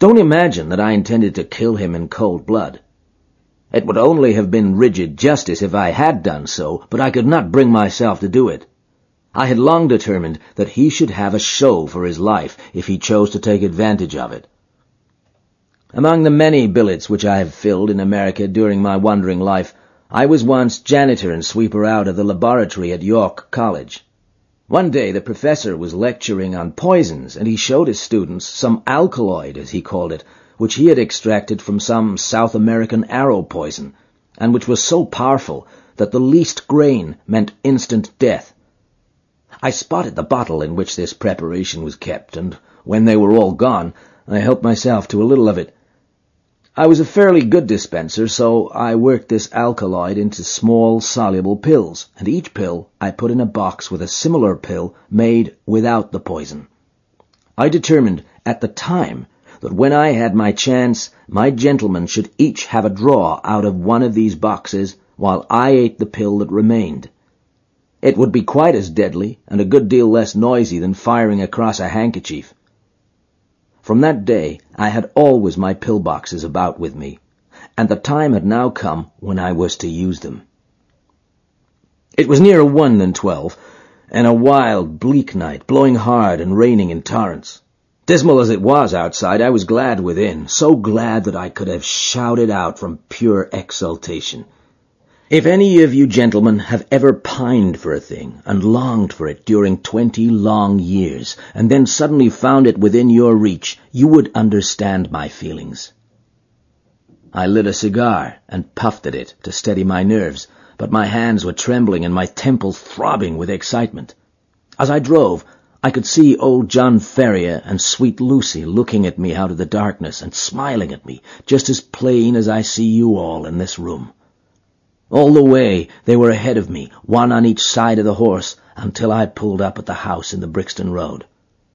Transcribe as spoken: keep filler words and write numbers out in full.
Don't imagine that I intended to kill him in cold blood. It would only have been rigid justice if I had done so, but I could not bring myself to do it. I had long determined that he should have a show for his life if he chose to take advantage of it. Among the many billets which I have filled in America during my wandering life, I was once janitor and sweeper out of the laboratory at York College. One day the professor was lecturing on poisons, and he showed his students some alkaloid, as he called it, which he had extracted from some South American arrow poison, and which was so powerful that the least grain meant instant death. I spotted the bottle in which this preparation was kept, and when they were all gone, I helped myself to a little of it. I was a fairly good dispenser, so I worked this alkaloid into small, soluble pills, and each pill I put in a box with a similar pill made without the poison. I determined at the time that when I had my chance, my gentlemen should each have a draw out of one of these boxes while I ate the pill that remained. It would be quite as deadly and a good deal less noisy than firing across a handkerchief. From that day I had always my pill-boxes about with me, and the time had now come when I was to use them. It was nearer one than twelve, and a wild, bleak night, blowing hard and raining in torrents. Dismal as it was outside, I was glad within, so glad that I could have shouted out from pure exultation. If any of you gentlemen have ever pined for a thing and longed for it during twenty long years, and then suddenly found it within your reach, you would understand my feelings. I lit a cigar and puffed at it to steady my nerves, but my hands were trembling and my temples throbbing with excitement. As I drove, I could see old John Ferrier and sweet Lucy looking at me out of the darkness and smiling at me, just as plain as I see you all in this room. All the way they were ahead of me, one on each side of the horse, until I pulled up at the house in the Brixton Road.